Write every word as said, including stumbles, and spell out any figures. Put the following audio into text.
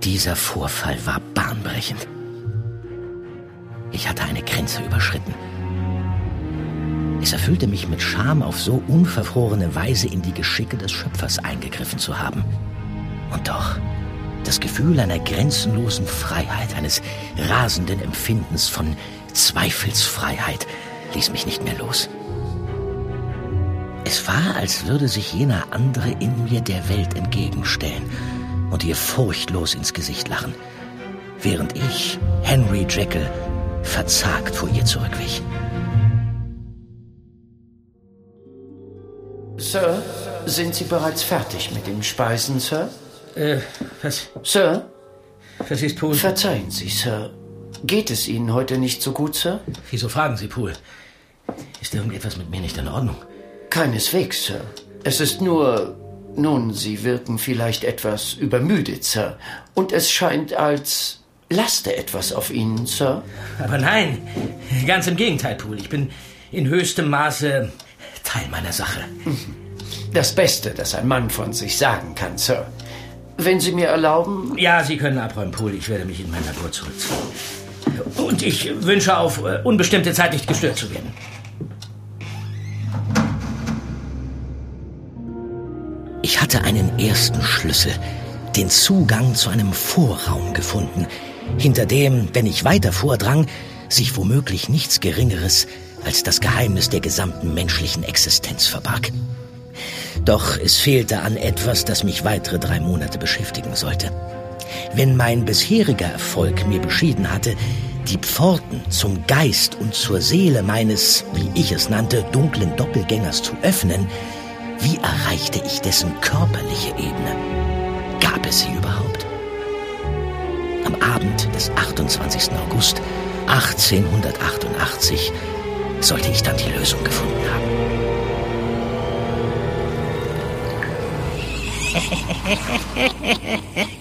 Dieser Vorfall war bahnbrechend. Ich hatte eine Grenze überschritten. Es erfüllte mich mit Scham, auf so unverfrorene Weise in die Geschicke des Schöpfers eingegriffen zu haben. Und doch, das Gefühl einer grenzenlosen Freiheit, eines rasenden Empfindens von Zweifelsfreiheit ließ mich nicht mehr los. Es war, als würde sich jener andere in mir der Welt entgegenstellen und ihr furchtlos ins Gesicht lachen, während ich, Henry Jekyll, verzagt vor ihr zurückwich. Sir, sind Sie bereits fertig mit den Speisen, Sir? Äh, was? Sir? Was ist, Poole? Verzeihen Sie, Sir. Geht es Ihnen heute nicht so gut, Sir? Wieso fragen Sie, Poole? Ist irgendetwas mit mir nicht in Ordnung? Keineswegs, Sir. Es ist nur... Nun, Sie wirken vielleicht etwas übermüdet, Sir. Und es scheint, als laste etwas auf Ihnen, Sir. Aber nein, ganz im Gegenteil, Poole. Ich bin in höchstem Maße Teil meiner Sache. Das Beste, das ein Mann von sich sagen kann, Sir. Wenn Sie mir erlauben... Ja, Sie können abräumen, Poole. Ich werde mich in mein Labor zurückziehen. Und ich wünsche auf unbestimmte Zeit nicht gestört zu werden. Ich hatte einen ersten Schlüssel, den Zugang zu einem Vorraum gefunden, hinter dem, wenn ich weiter vordrang, sich womöglich nichts Geringeres als das Geheimnis der gesamten menschlichen Existenz verbarg. Doch es fehlte an etwas, das mich weitere drei Monate beschäftigen sollte. Wenn mein bisheriger Erfolg mir beschieden hatte, die Pforten zum Geist und zur Seele meines, wie ich es nannte, dunklen Doppelgängers zu öffnen, wie erreichte ich dessen körperliche Ebene? Gab es sie überhaupt? Am Abend des achtundzwanzigsten August achtzehnhundertachtundachtzig sollte ich dann die Lösung gefunden haben.